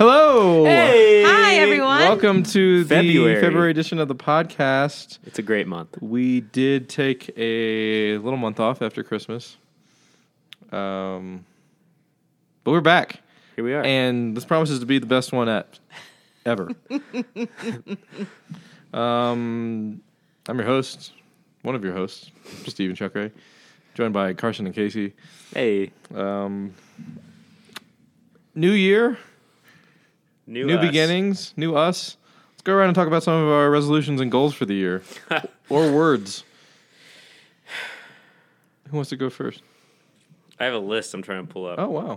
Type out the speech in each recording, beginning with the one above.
Hello. Hey. Hi, everyone. Welcome to the February. February edition of the podcast. It's a great month. We did take a little month off after Christmas. But we're back. Here we are. And this promises to be the best one ever. I'm your host, one of your hosts, Stephen Chuckray, joined by Carson and Casey. Hey. New year, New new us. beginnings, new us. Let's go around and talk about some of our resolutions and goals for the year. Or words. Who wants to go first? I have a list I'm trying to pull up. Oh, wow.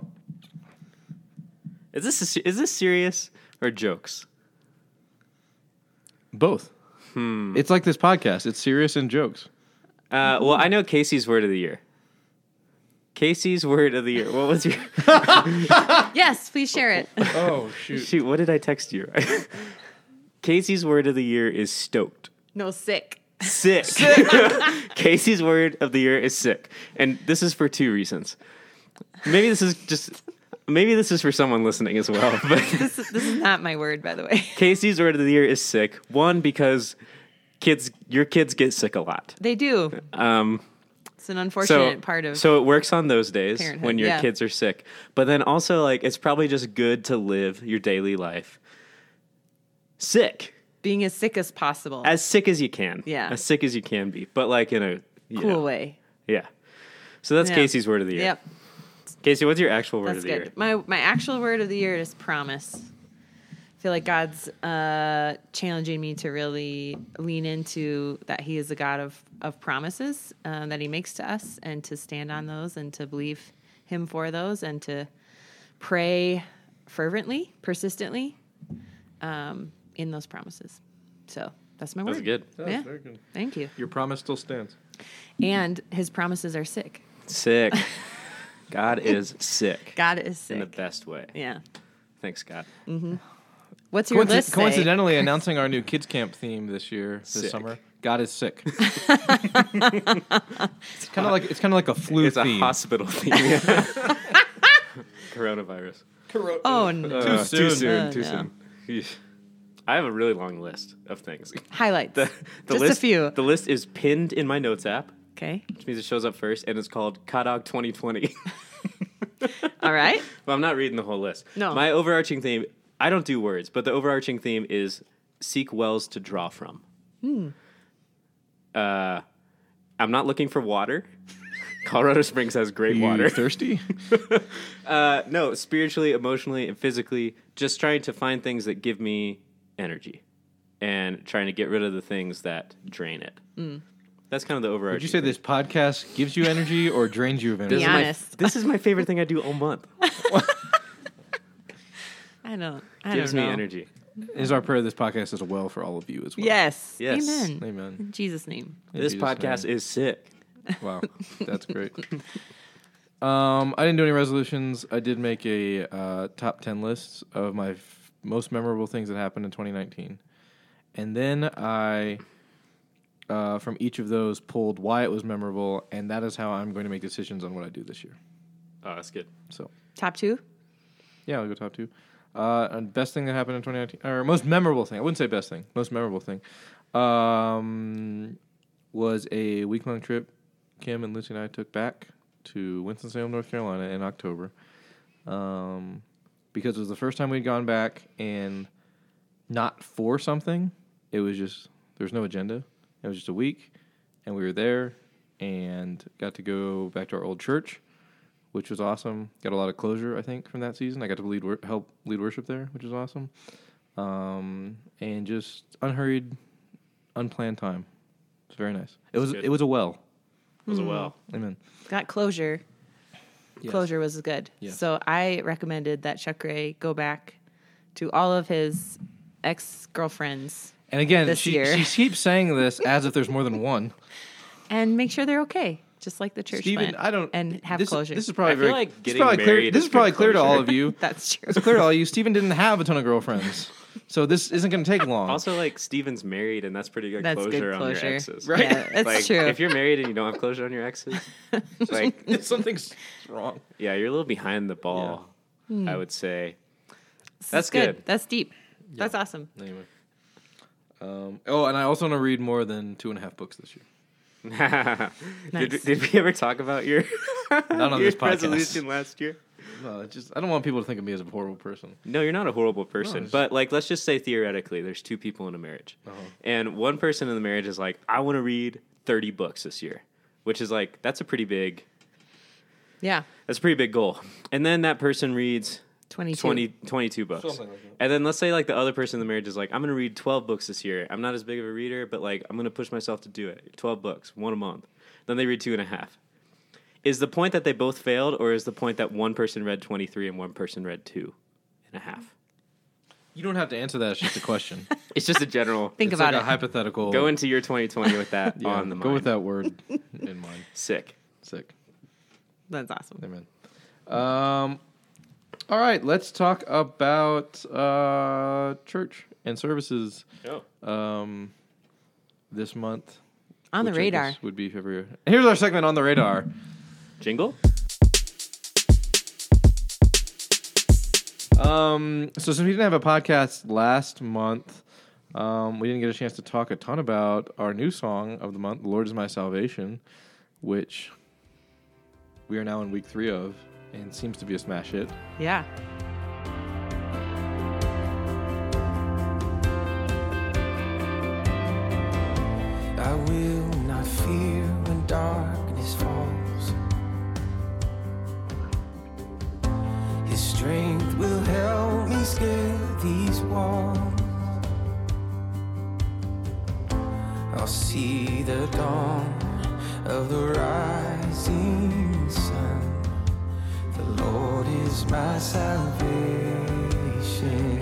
Is this serious or jokes? Both. It's like this podcast. It's serious and jokes. Well, I know Casey's word of the year. Casey's word of the year. What was your... Yes, please share it. Oh, shoot. Shoot, what did I text you? Casey's word of the year is stoked. No, sick. Sick. Casey's word of the year is sick. And this is for two reasons. Maybe this is for someone listening as well. But This is not my word, by the way. Casey's word of the year is sick. One, because your kids get sick a lot. They do. It's an unfortunate part of. So it works on those days parenthood, when your yeah. kids are sick. But then also, like, it's probably just good to live your daily life sick. being as sick as possible. As sick as you can. Yeah. As sick as you can be. But, like, in a... cool way. Yeah. So that's Yeah. Casey's word of the year. Yep, Casey, what's your actual word that's of the good. year? My actual word of the year is promise. I feel like God's challenging me to really lean into that He is a God of promises that He makes to us, and to stand on those and to believe Him for those, and to pray fervently, persistently in those promises. So that's my word. That's good. Yeah. Very good. Thank you. Your promise still stands. And His promises are sick. Sick. God is sick. God is In the sick. best way. Yeah. Thanks, God. What's your list say? Coincidentally, announcing our new kids camp theme this Sick. summer. God is sick. It's kind of like a flu It's theme. a hospital theme. Coronavirus. Oh, no. Too soon. Too No. soon. Eesh. I have a really long list of things. Highlights. The Just list, a few. The list is pinned in my notes app, Okay. which means it shows up first, and it's called Kadog 2020. All right. But I'm not reading the whole list. No. My overarching theme, I don't do words, but the overarching theme is seek wells to draw from. I'm not looking for water. Colorado Springs has great You water. thirsty? No, spiritually, emotionally, and physically, just trying to find things that give me energy and trying to get rid of the things that drain it. That's kind of the overarching. Would you say thing. this podcast gives you energy or drains you of energy? Be This is honest. this is my favorite thing I do all month. I don't Gives me know. energy. Is our prayer this podcast is well for all of you as well. Yes. Yes. Amen. Amen. In Jesus' name. In This Jesus' podcast name. is sick. Wow, that's great. I didn't do any resolutions. I did make a top 10 list of my most memorable things that happened in 2019. And then I, from each of those, pulled why it was memorable, and that is how I'm going to make decisions on what I do this year. Oh, that's good. So, Top two. yeah, I'll go top two. And best thing that happened in 2019, or most memorable thing. I wouldn't say best thing. Most memorable thing was a week-long trip Kim and Lucy and I took back to Winston-Salem, North Carolina in October, because it was the first time we'd gone back, and not for something. It was just, there was no agenda. It was just a week, and we were there and got to go back to our old church, which was awesome. Got a lot of closure, I think, from that season. I got to help lead worship there, which was awesome. And just unhurried, unplanned time. It's very nice. It was good. it was a well. It was a well. Amen. Got closure. Yes. Closure was good. Yes. So I recommended that Chuck Ray go back to all of his ex-girlfriends And again, This year. she keeps saying this as if there's more than one. and make sure they're okay, just like the church Steven, plant, I don't. and have this, closure. This is probably I feel very. like this is getting probably clear. married This is is probably good clear to all closure. of you. That's true. It's clear to all you. Steven didn't have a ton of girlfriends, so this isn't going to take long. Also, like, Steven's married, and that's pretty good That's closure, good on your closure. exes. Right? Yeah, that's Like, true. if you're married and you don't have closure on your exes, like, Something's wrong. yeah, you're a little behind the ball, I would say. This That's is good. good. That's deep. That's awesome. Anyway. And I also want to read more than 2.5 books this year. Nice. Did we ever talk about your Not on your this podcast. resolution last year? No, I don't want people to think of me as a horrible person. No, you're not a horrible person. it's- But like, let's just say theoretically, there's two people in a marriage, and one person in the marriage is like, I want to read 30 books this year, which is like that's a pretty big goal. And then that person reads 22 books. Something like that. And then let's say like the other person in the marriage is like, I'm going to read 12 books this year. I'm not as big of a reader, but like I'm going to push myself to do it. 12 books, one a month. Then they read 2.5. Is the point that they both failed, or is the point that one person read 23 and one person read 2.5? You don't have to answer that. It's just a question. It's just a general. Think It's about like it. a hypothetical. Go into your 2020 with that Yeah, on the mind. go with that word in mind. Sick. Sick. That's awesome. Amen. All right, let's talk about church and services Oh. this month. On the which I radar. guess would be February. Here's our segment on the radar. Jingle? So since we didn't have a podcast last month, we didn't get a chance to talk a ton about our new song of the month, "The Lord Is My Salvation," which we are now in week 3 of, and seems to be a smash hit. Yeah. I will not fear when darkness falls. His strength will help me scale these walls. I'll see the dawn of the rising sun. The Lord is my salvation.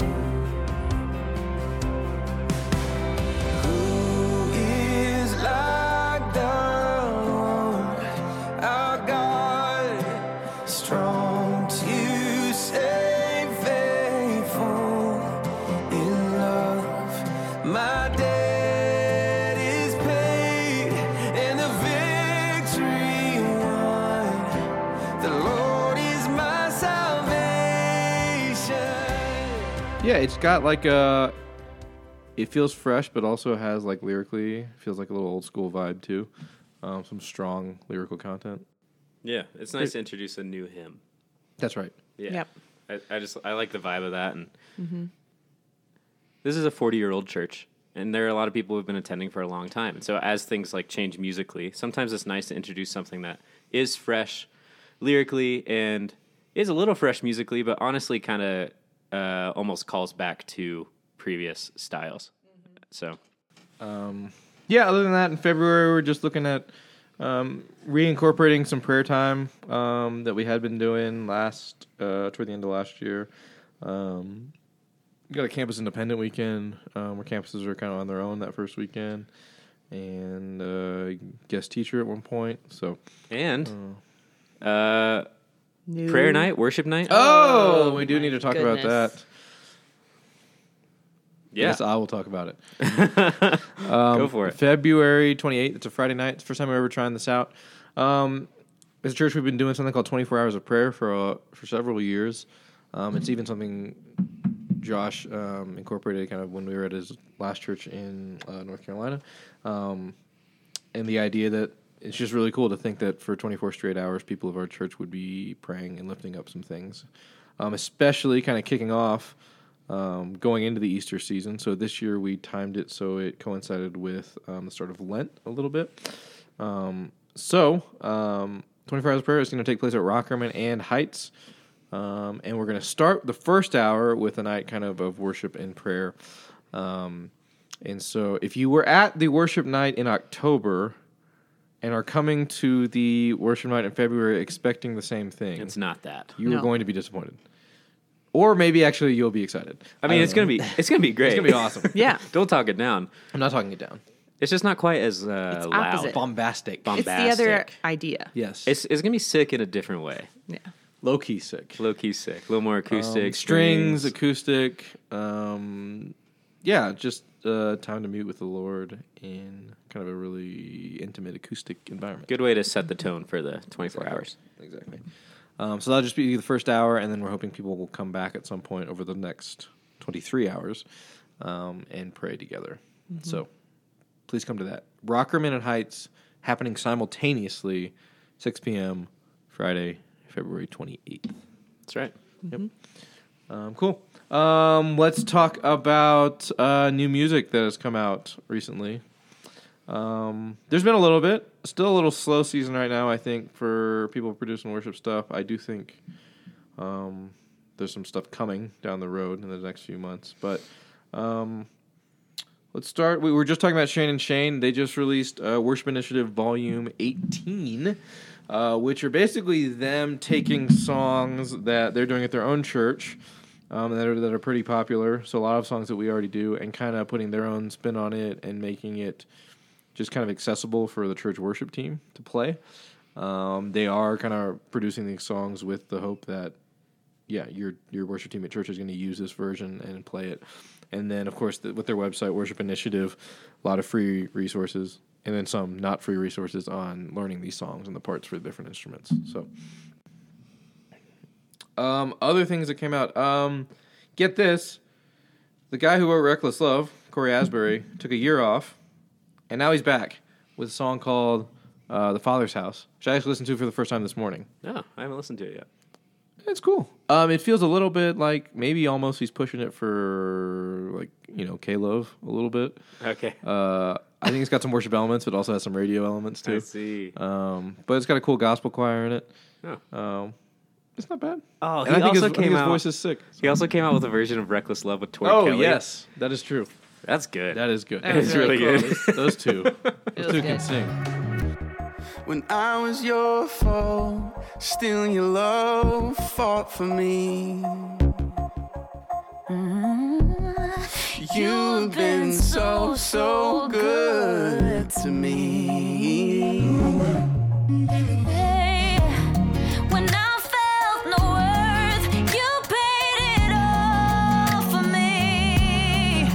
Yeah, it's got like a. It feels fresh, but also has like lyrically feels like a little old school vibe too. Some strong lyrical content. Yeah, it's nice to introduce a new hymn. That's right. Yeah. Yep. I like the vibe of that. And this is a 40-year-old church, and there are a lot of people who've been attending for a long time. And so as things like change musically, sometimes it's nice to introduce something that is fresh lyrically and is a little fresh musically, but honestly kind of almost calls back to previous styles. So Yeah, other than that, in February, we're just looking at reincorporating some prayer time that we had been doing toward the end of last year. We got a campus independent weekend where campuses are kind of on their own that first weekend, and guest teacher at one point. So and New. prayer night, worship night. we do need to talk about goodness. that. Yeah, Yes, I will talk about it. go for it. February 28th. It's a Friday night. It's the first time we're ever trying this out. As a church, we've been doing something called 24 Hours of Prayer for several years. It's even something Josh incorporated kind of when we were at his last church in North Carolina. And the idea that it's just really cool to think that for 24 straight hours, people of our church would be praying and lifting up some things, especially kind of kicking off going into the Easter season. So this year we timed it so it coincided with the start of Lent a little bit. 24 Hours of Prayer is going to take place at Rockerman and Heights. And we're going to start the first hour with a night kind of worship and prayer. And so if you were at the worship night in October and are coming to the worship night in February expecting the same thing, It's not that. you are No. going to be disappointed. Or maybe actually you'll be excited. I mean, don't it's know. gonna be great. It's gonna be awesome. Yeah. Don't talk it down. I'm not talking it down. It's just not quite as loud. opposite. Bombastic. It's the other Bombastic. idea. Yes. It's gonna be sick in a different way. Yeah. low key sick. Low key sick. A little more acoustic. Strings, acoustic. Just time to meet with the Lord in kind of a really intimate acoustic environment. Good way to set the tone for the 24 hours. Exactly. So that'll just be the first hour, and then we're hoping people will come back at some point over the next 23 hours and pray together. Mm-hmm. So please come to that. Rockerman and Heights happening simultaneously, 6 p.m. Friday, February 28th. That's right. Cool. Let's talk about new music that has come out recently. There's been a little bit. Still a little slow season right now, I think, for people producing worship stuff. I do think there's some stuff coming down the road in the next few months. But let's start. We were just talking about Shane and Shane. They just released Worship Initiative Volume 18, which are basically them taking songs that they're doing at their own church that are pretty popular. So a lot of songs that we already do, and kind of putting their own spin on it and making it just kind of accessible for the church worship team to play. They are kind of producing these songs with the hope that, your worship team at church is going to use this version and play it. And then, of course, with their website, Worship Initiative, a lot of free resources, and then some not free resources on learning these songs and the parts for the different instruments. So, other things that came out. Get this. The guy who wrote Reckless Love, Corey Asbury, took a year off, and now he's back with a song called The Father's House, which I actually listened to for the first time this morning. No, I haven't listened to it yet. It's cool. It feels a little bit like maybe almost he's pushing it for, like, K-Love a little bit. Okay. I think it's got some worship elements, but also has some radio elements too. I see. But it's got a cool gospel choir in it. Oh. It's not bad. Oh, and he I think also his, I think came his out. voice is sick. He also came out with a version of Reckless Love with Tori Oh, Kelly. yes. That is true. That's good. That is good. That was It's really really good. Those two. Those two can good. sing. When I was your foe, still your love fought for me. You've been so, so good to me. When I felt no worth, you paid it all for me.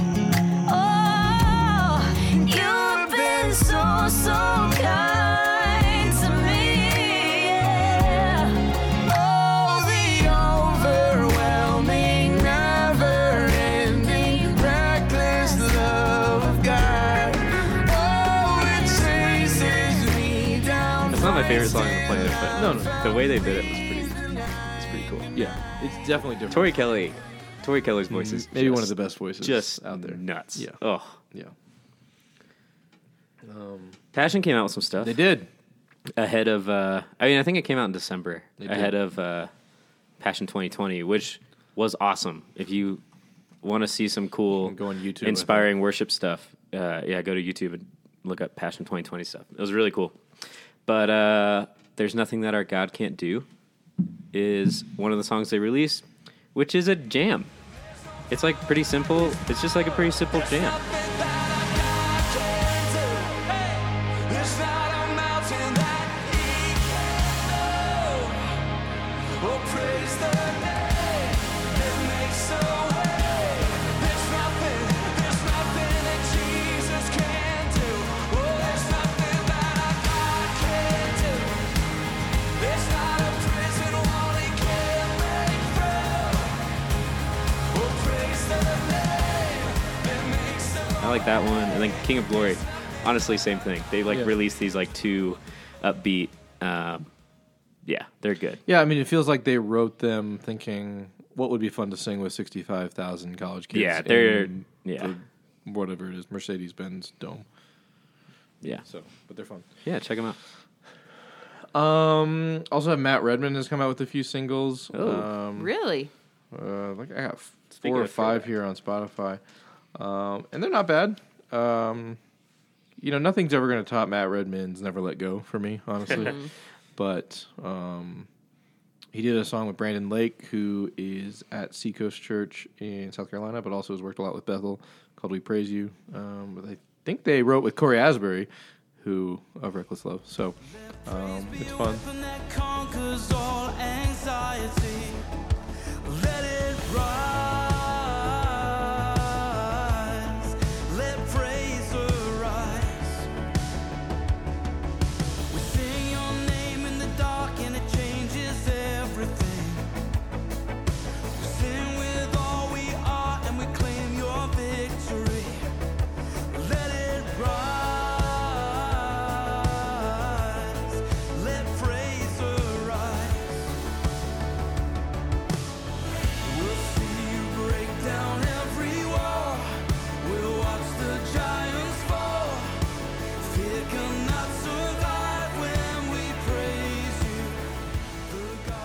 Oh, you've been so, so kind to me. Yeah. Oh, the overwhelming, never-ending, reckless love of God. Oh, it chases me down. It's not my favorite song on the planet, but No. the way they did it was pretty cool. Yeah. It's definitely different. Tori Kelly's voice is Maybe just, one of the best voices just out there. nuts. Yeah. Oh, Yeah. Passion came out with some stuff. They did. ahead of. I think it came out in December It did. ahead of Passion 2020, which was awesome. If you want to see some cool, You can go on YouTube, I inspiring worship stuff, go to YouTube and look up Passion 2020 stuff. It was really cool. But There's Nothing That Our God Can't Do is one of the songs they released, which is a jam. It's like pretty simple. It's just like a pretty simple jam. There's not a mountain that he can move. Oh, praise the name that makes a way. There's nothing that Jesus can't do. Oh, there's nothing that our God can't do. There's not a prison wall he can't break through. Oh, praise the name that makes a way. I like that one. And then King of Glory, honestly, same thing. They Yeah. released these two upbeat. They're good. Yeah, I mean, it feels like they wrote them thinking, what would be fun to sing with 65,000 college kids? Yeah, they're- in yeah. the- whatever it is, Mercedes-Benz Dome. Yeah, So, but they're fun. yeah. Check them out. Also, Matt Redman has come out with a few singles. Oh. Really? Like I got Speaking 4 or of 5 throwback. here on Spotify, and they're not bad. Nothing's ever going to top Matt Redman's "Never Let Go" for me, honestly. But he did a song with Brandon Lake, who is at Seacoast Church in South Carolina, but also has worked a lot with Bethel, called "We Praise You." But I think they wrote with Corey Asbury, who of Reckless Love. So it's fun. Weapon that conquers all anxiety. Let it rise. Let praise arise. We sing your name in the dark and it changes everything.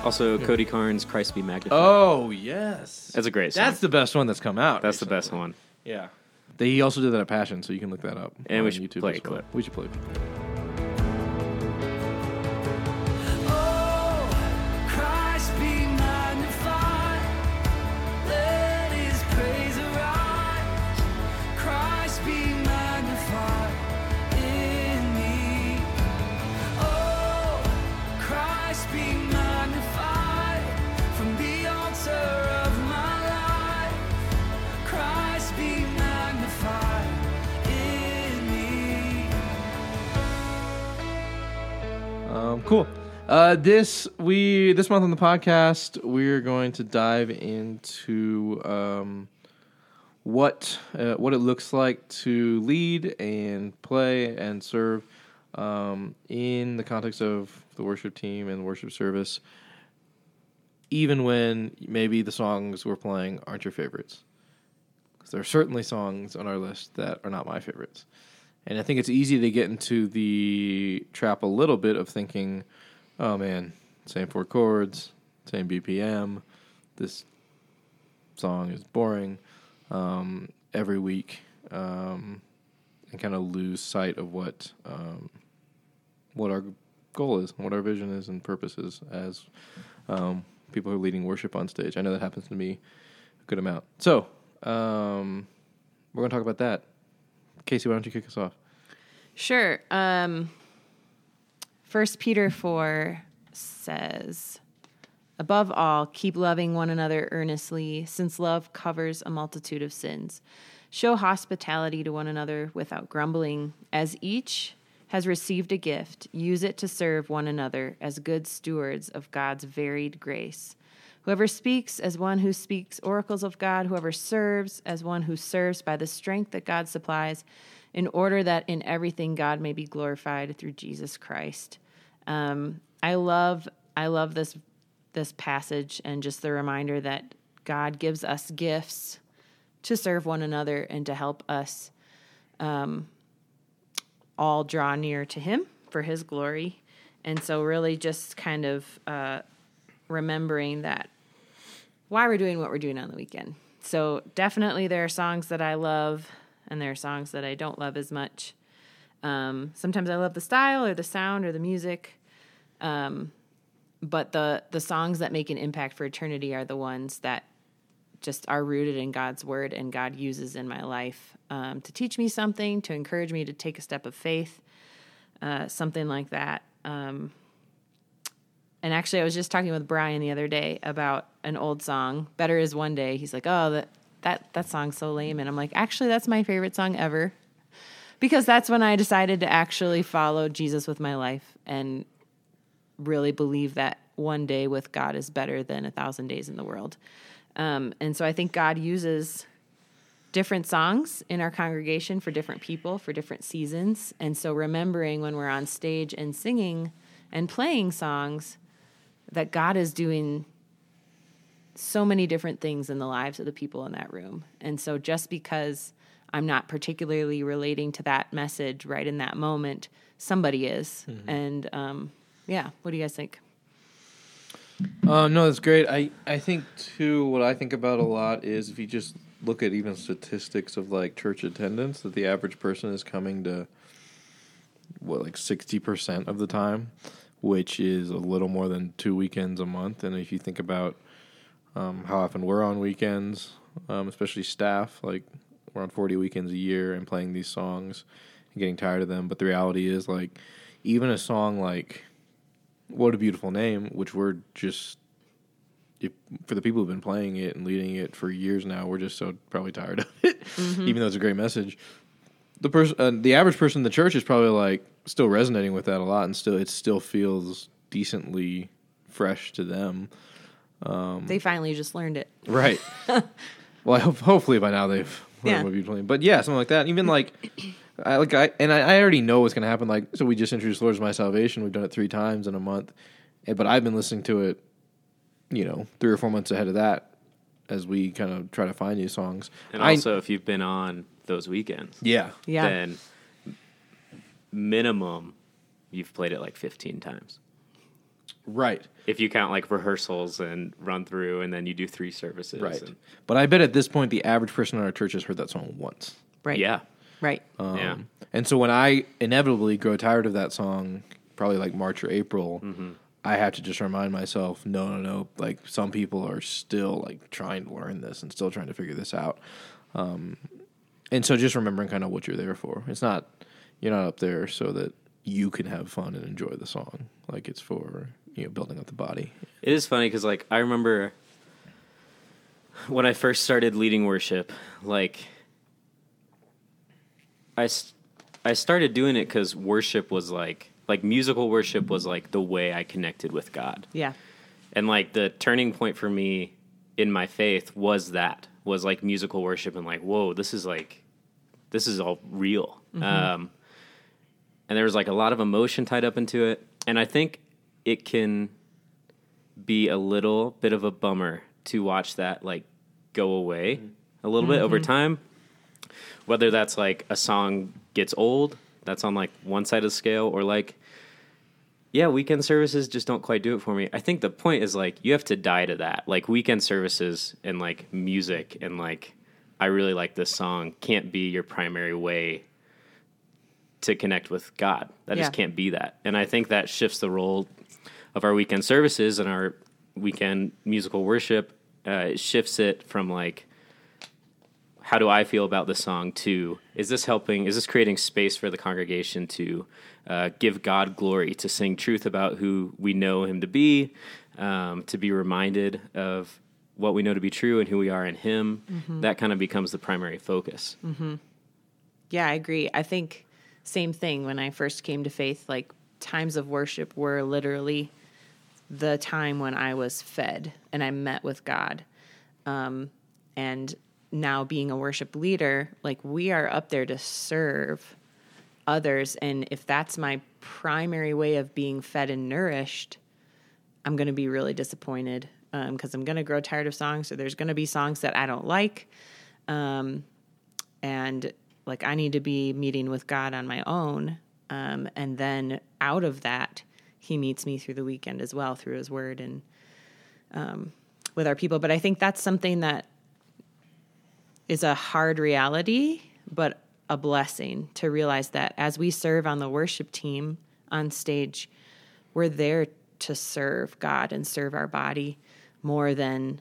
Also, Cody Carnes, Christ Be Magnified. Oh yes, That's a great song. That's the best one that's come out. That's the recently. best one. Yeah. He also did that at Passion, so you can look that up. And on we should YouTube play as a well. clip. We should play a clip. Oh, Christ be magnified. Let his praise arise. Christ be magnified in me. Oh, Christ be magnified from the altar of my life. Christ be magnified in me. Cool. This month on the podcast, we're going to dive into what it looks like to lead and play and serve in the context of the worship team and worship service, even when maybe the songs we're playing aren't your favorites. Because there are certainly songs on our list that are not my favorites. And I think it's easy to get into the trap a little bit of thinking, oh man, same 4 chords, same BPM, this song is boring every week, and kind of lose sight of what our goal is, what our vision is and purpose is as people who are leading worship on stage. I know that happens to me a good amount. So we're going to talk about that. Casey, why don't you kick us off? Sure. 1 Peter 4 says, above all, keep loving one another earnestly, since love covers a multitude of sins. Show hospitality to one another without grumbling. As each has received a gift, use it to serve one another as good stewards of God's varied grace. Whoever speaks as one who speaks oracles of God, whoever serves as one who serves by the strength that God supplies, in order that in everything God may be glorified through Jesus Christ. I love this passage and just the reminder that God gives us gifts to serve one another and to help us all draw near to Him for His glory. And so really just kind of remembering that why we're doing what we're doing on the weekend. So definitely there are songs that I love and there are songs that I don't love as much. Sometimes I love the style or the sound or the music. But the songs that make an impact for eternity are the ones that just are rooted in God's word and God uses in my life to teach me something, to encourage me to take a step of faith, something like that. And actually, I was just talking with Brian the other day about an old song, Better Is One Day. He's like, oh, that song's so lame. And I'm like, actually, that's my favorite song ever. Because that's when I decided to actually follow Jesus with my life and really believe that one day with God is better than 1,000 days in the world. And so I think God uses different songs in our congregation for different people, for different seasons. And so remembering when we're on stage and singing and playing songs that God is doing so many different things in the lives of the people in that room. And so just because I'm not particularly relating to that message right in that moment, somebody is. Mm-hmm. And yeah, what do you guys think? No, that's great. I think, too, what I think about a lot is if you just look at even statistics of, like, church attendance, that the average person is coming to, 60% of the time, which is a little more than 2 weekends a month. And if you think about how often we're on weekends, especially staff, like, we're on 40 weekends a year and playing these songs and getting tired of them. But the reality is, like, even a song like What a Beautiful Name, which we're just, for the people who've been playing it and leading it for years now, we're just so probably tired of it, even though it's a great message. The average person in the church is probably like still resonating with that a lot, and it still feels decently fresh to them. They finally just learned it, right? Well, hopefully by now they've learned what Beautiful Name. But yeah, something like that. Even like. I already know what's going to happen. Like, so we just introduced Lord is My Salvation. We've done it 3 times in a month, but I've been listening to it, 3 or 4 months ahead of that, as we kind of try to find new songs. And also, if you've been on those weekends, then minimum you've played it like 15 times. Right. If you count like rehearsals and run through, and then you do 3 services. Right. And, But I bet at this point, the average person in our church has heard that song once. Right. yeah. Right. Yeah. And so when I inevitably grow tired of that song, probably like March or April, I have to just remind myself, no. Like some people are still like trying to learn this and still trying to figure this out. And so just remembering kind of what you're there for. It's not, you're not up there so that you can have fun and enjoy the song. Like it's for, building up the body. It is funny because, like, I remember when I first started leading worship, like, I started doing it because worship was like musical worship was like the way I connected with God. Yeah. And like the turning point for me in my faith was like musical worship, and like, whoa, this is all real. And there was like a lot of emotion tied up into it. And I think it can be a little bit of a bummer to watch that like go away a little bit over time. Whether that's like a song gets old, that's on like one side of the scale, or like, yeah, weekend services just don't quite do it for me. I think the point is like you have to die to that. Like weekend services and like music and like I really like this song can't be your primary way to connect with God. That just can't be that. And I think that shifts the role of our weekend services and our weekend musical worship. It shifts it from like, how do I feel about the song to, is this creating space for the congregation to give God glory, to sing truth about who we know him to be reminded of what we know to be true and who we are in him. That kind of becomes the primary focus. Yeah, I agree. I think same thing when I first came to faith, like times of worship were literally the time when I was fed and I met with God. And now being a worship leader, like we are up there to serve others. And if that's my primary way of being fed and nourished, I'm going to be really disappointed because I'm going to grow tired of songs. So there's going to be songs that I don't like. And like I need to be meeting with God on my own. And then out of that, he meets me through the weekend as well, through his word and with our people. But I think that's something that is a hard reality, but a blessing to realize that as we serve on the worship team on stage, we're there to serve God and serve our body more than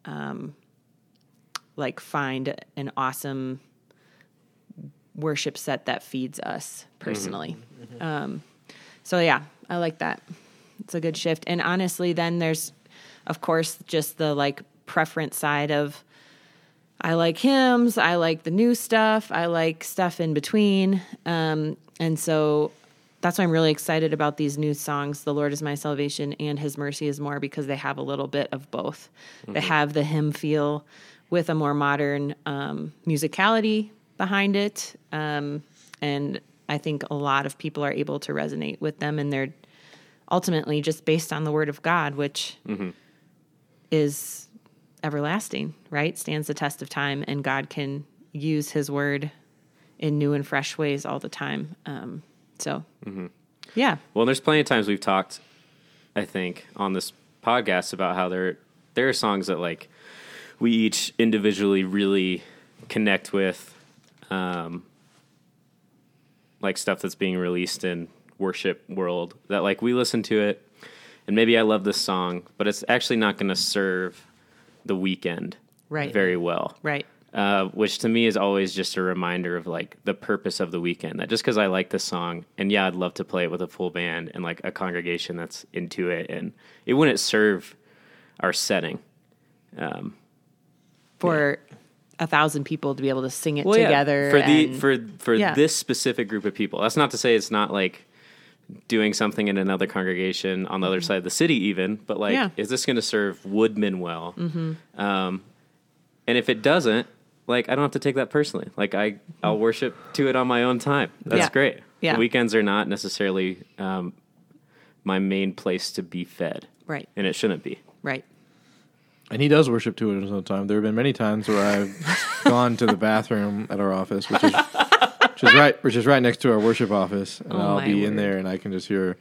like find an awesome worship set that feeds us personally. So yeah, I like that. It's a good shift. And honestly, then there's, of course, just the like preference side of, I like hymns, I like the new stuff, I like stuff in between. And so that's why I'm really excited about these new songs, The Lord is My Salvation and His Mercy is More, because they have a little bit of both. They have the hymn feel with a more modern musicality behind it. And I think a lot of people are able to resonate with them, and they're ultimately just based on the Word of God, which is everlasting, right? Stands the test of time, and God can use his word in new and fresh ways all the time. Yeah. Well, there's plenty of times we've talked, I think, on this podcast about how there are songs that like we each individually really connect with, like stuff that's being released in worship world that like we listen to it and maybe I love this song, but it's actually not going to serve the weekend very well. Right. Which to me is always just a reminder of like the purpose of the weekend, that just because I like this song and yeah, I'd love to play it with a full band and like a congregation that's into it, and it wouldn't serve our setting. For 1,000 people to be able to sing it together. For this specific group of people. That's not to say it's not like doing something in another congregation on the other side of the city even, but like, is this going to serve Woodman well? And if it doesn't, like, I don't have to take that personally. Like I'll worship to it on my own time. That's great. Yeah. The weekends are not necessarily my main place to be fed. Right. And it shouldn't be. Right. And he does worship to it at his own time. There have been many times where I've gone to the bathroom at our office, which is right next to our worship office, and I'll be in there and I can just hear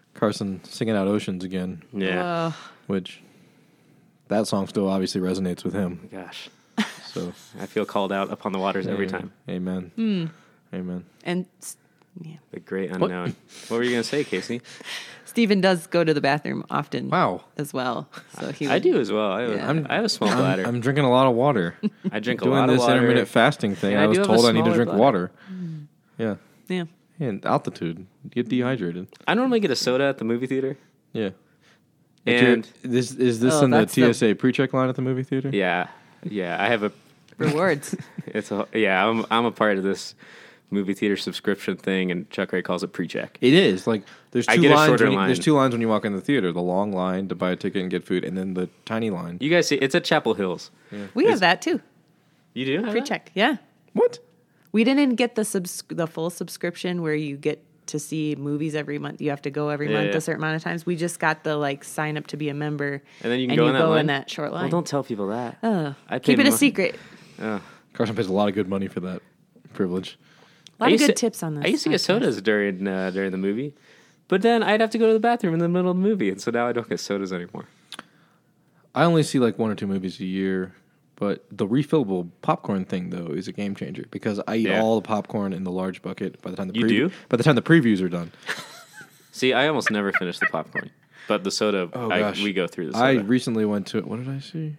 Carson singing out Oceans again, Yeah. which that song still obviously resonates with him. Gosh. So I feel called out upon the waters every yeah, time. Amen. Amen. And The great unknown. What were you going to say, Casey? Stephen does go to the bathroom often. Wow. As well. So he I would- do as well. Yeah. I have a small bladder. I'm drinking a lot of water. I drink a Doing lot of this water. intermittent fasting thing, And I I was do have a told I need to smaller drink bladder. water. Yeah. Yeah. And altitude. You get dehydrated. I normally get a soda at the movie theater. Yeah. And This is this Oh, in the that's the- TSA pre-check line at the movie theater? yeah, I have a Rewards. I'm a part of this movie theater subscription thing, and Chuck Ray calls it pre-check. It is like there's I two get a lines. shorter When you, line. there's two lines when you walk in the theater: the long line to buy a ticket and get food, and then the tiny line. You guys see, it's at Chapel Hills. We have that too. You do have that? Pre-check. Yeah. What? We didn't get the full subscription where you get to see movies every month. You have to go every Yeah, month yeah. a certain amount of times. We just got the sign up to be a member. And then you can go in that line? short line. Well, don't tell people that. I Keep paid it a mo- secret. Oh. Carson pays a lot of good money for that privilege. A lot I of used good to- tips on this. I used to get podcast. sodas during the movie, but then I'd have to go to the bathroom in the middle of the movie, and so now I don't get sodas anymore. I only see like 1 or 2 movies a year, but the refillable popcorn thing though is a game changer because I eat Yeah. all the popcorn in the large bucket by the time the You do? by the time the previews are done. See, I almost never finish the popcorn, but the soda, Oh gosh, we go through the I soda. recently went to what did I see?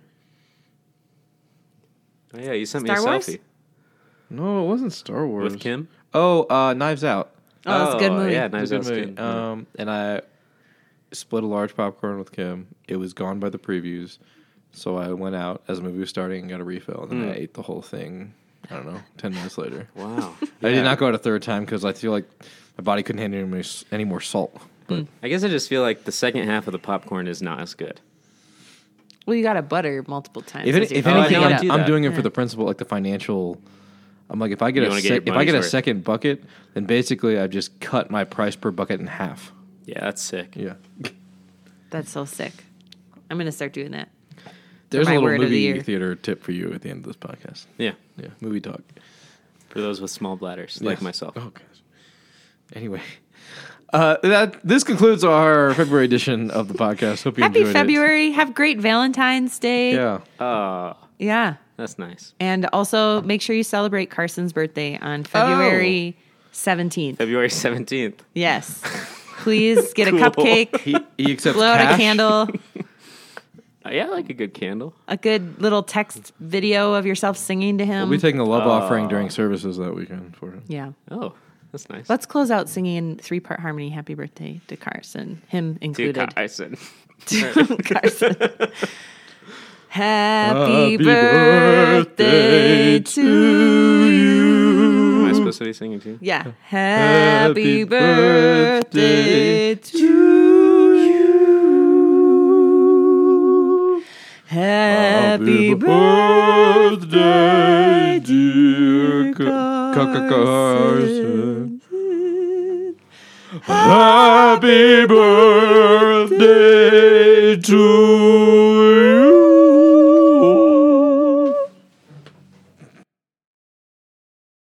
Oh, yeah, you sent Star me a Wars? selfie No, it wasn't Star Wars. with Kim. Oh, Knives Out. Oh, it's a good movie. Yeah, It Knives was a Out's good movie. good. Yeah. And I split a large popcorn with Kim. It was gone by the previews, so I went out as the movie was starting and got a refill, and then I ate the whole thing. I don't know, 10 minutes later. Wow. I did not go out a third time because I feel like my body couldn't handle any more salt. But I guess I just feel like the second half of the popcorn is not as good. Well, you got to butter multiple times. if, as you're if filling anything, know I it up. do I'm that. doing it for Yeah. the principle, like the financial. I'm like, if I get You a wanna get your if I money's get a worth. second bucket, then basically I've just cut my price per bucket in half. Yeah, that's sick. Yeah. That's so sick. I'm going to start doing that. There's my a little word of the movie year. theater tip for you at the end of this podcast. Yeah, Yeah, movie talk. for those with small bladders, like Yes. myself. Oh, gosh. Anyway, this concludes our February edition of the podcast. Hope you Happy enjoyed February. Have great Valentine's Day. it. Yeah. Oh, Yeah. that's nice. And also make sure you celebrate Carson's birthday on February 17th. February 17th. Yes. Please get a Cool. cupcake, He accepts blow out cash. a candle, Yeah, I like a good candle. a good little text video of yourself singing to him. We'll be taking a love offering during services that weekend for him. Yeah. Oh, that's nice. Let's close out singing 3-part harmony Happy Birthday to Carson, him to included. Carson. Carson. Happy Happy birthday to you. Am I supposed to be singing too? Yeah. Happy birthday to you. Happy birthday, dear Carson. Happy birthday to